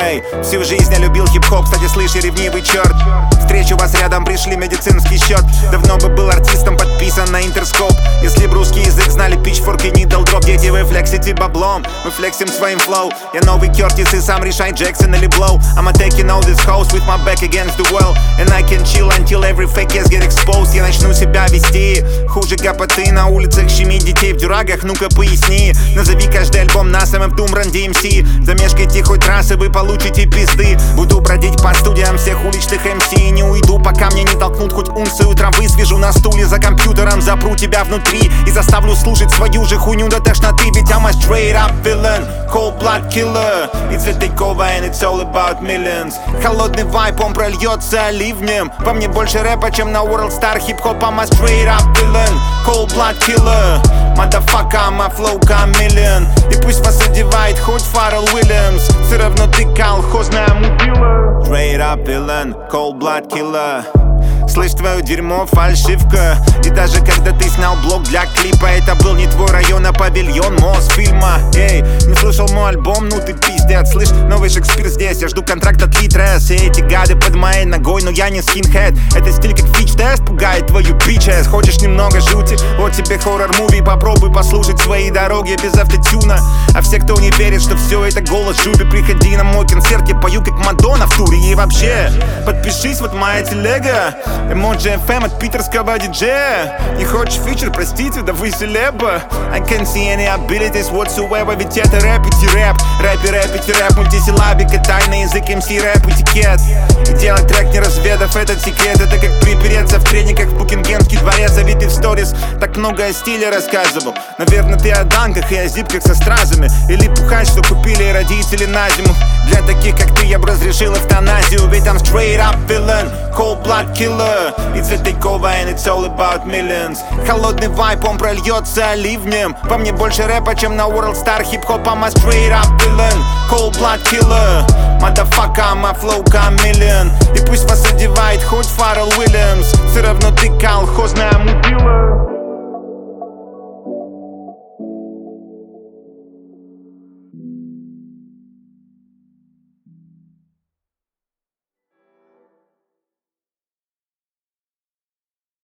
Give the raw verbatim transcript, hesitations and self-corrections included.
Эй, всю жизнь я любил хип-хоп, кстати, слышь, я ревнивый черт. Встречу вас рядом, пришли медицинский счет. Давно бы был артистом, подписан на Интерскоп. Если б русский язык знали, Pitchfork и Needle Drop. Дети, вы флексите баблом, мы флексим своим флоу. Я новый Кертис и сам решай, Джексон или Блоу. I'm taking all this house with my back against the wall. And I can chill until every fake ass get exposed. Я начну себя вести хуже гопоты на улицах, щемить детей в дюрагах, ну-ка поясни. Назови каждый альбом насом в Doom Run ди эм си. Замешкайте хоть раз и вы получите пизды. Буду бродить по студиям всех уличных эм си. И не уйду, пока мне не толкнут хоть унцию травы. Свяжу на стуле за компьютером, запру тебя внутри и заставлю слушать свою же хуйню до тошноты. Ведь I'm a straight up villain, cold blood killer. It's a takeover and it's all about millions. Холодный вайп, он прольется ливнем. По мне больше рэпа, чем на World Star Hip-Hop. I'm a straight up villain, cold blood killer. Motherfucker, my flow chameleon. И пусть вас одевает хоть Фаррелл Уильямс, все равно ты колхозная мудила. Straight up villain, cold blood killer. Слышь, твое дерьмо фальшивка. И даже когда ты снял блок для клипа, это был не твой район, а павильон Мосфильма. Эй, не слушал мой альбом, ну ты пиздец. Слышь, новый Шекспир здесь, я жду контракт от Литрес. И эти гады под моей ногой, но я не скинхед. Это стиль как фич-тест, пугает твою бичес. Хочешь немного жути? Вот тебе хоррор-муви. Попробуй послушать свои дороги без автотюна. А все, кто не верит, что все это голос Жуби, приходи на мой концерт, я пою как Мадонна в туре. И вообще, подпишись, вот моя телега. Эмоджи эф эм от питерского диджея. Не хочешь фичер, простите, да вы селеба. I can't see any abilities whatsoever. Ведь это рэп и рэп. Рэп и рэп и рэп. Мультисилабика, тайный язык эм си, рэп, этикет. И делать трек не разведав этот секрет. Это как припереться в трениках в Букингемский дворец. А ведь ты в сторис так много о стиле рассказывал. Наверное, ты о данках и о зипках со стразами. Или пухать, что купили родители на зиму. Для таких, как ты, я бы разрешил эвтаназию. Ведь I'm straight up villain, cold blood killer. It's a takeover and it's all about millions. Холодный вайп, он прольется ливнем. По мне больше рэпа, чем на World Star Hip-Hop. I'm a straight up villain, cold blood killer. Motherfucker, my flow chameleon. И пусть вас одевает хоть Фаррелл Уильямс, все равно ты колхозная мудила.